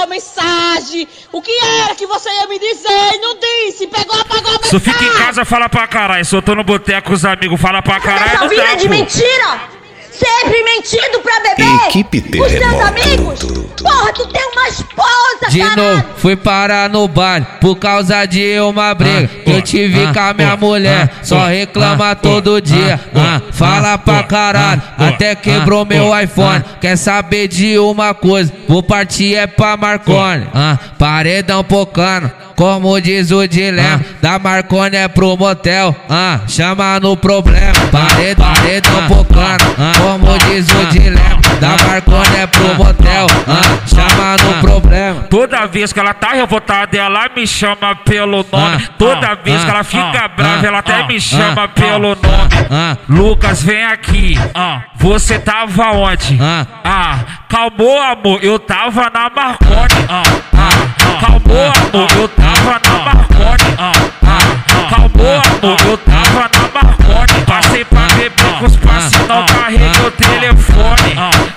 mensagem. O que era que você ia me dizer? Não disse, pegou, apagou a mensagem. Se eu fico em casa, fala pra caralho. Se eu tô no boteco com os amigos, fala pra caralho. Essa vida é de mentira! Sempre mentindo pra beber! Equipe Os teus amigos? Porra, tu tem uma esposa, de caralho! novo, fui parar no baile por causa de uma briga que eu tive com a minha mulher. Só reclama todo dia, fala pra caralho, até quebrou meu iPhone. Quer saber de uma coisa? Vou partir é pra Marconi, paredão pocando. Como diz o dilema, da Marconi é pro motel, chama no problema. Paredão pocando, como diz o dilema, da Marconi é pro motel, chama no problema. Toda vez que ela tá revoltada, ela me chama pelo nome. Toda vez que ela fica brava, ela até me chama pelo nome. Lucas, vem aqui, você tava onde? Calmou, amor, eu tava na Marconi. Calmou, amor, eu tava na Marconi. Calmou, amor, eu tava na Marconi. Passei pra beber com os passos, não carreguei o telefone.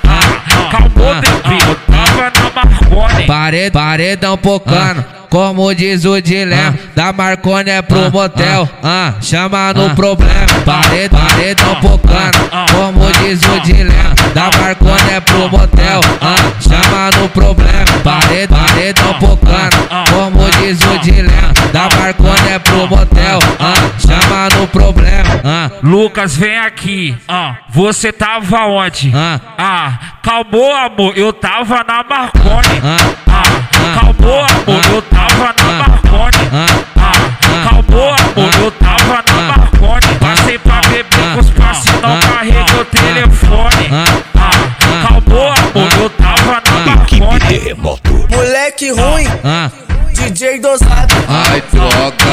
Calmou, bebê, eu tava na Marconi. Paredão pocando, como diz o dilema, da Marconi é pro motel, chama no problema. Paredão pocando, como diz o dilema, da Marconi é pro motel, chama no problema. Paredão pocando, como diz o dilema, da Marconi é pro motel, chama no problema. Lucas, vem aqui, você tava onde? Calmou, amor, eu tava na Marconi. Calmou, amor, eu tava na Marconi. Calmou, amor, eu tava na Marconi. Passei pra beber com os passos, não carreguei o telefone. Calmou, amor, eu tava na Marconi. Terremoto. Moleque ruim, DJ dosado. Ai, troca.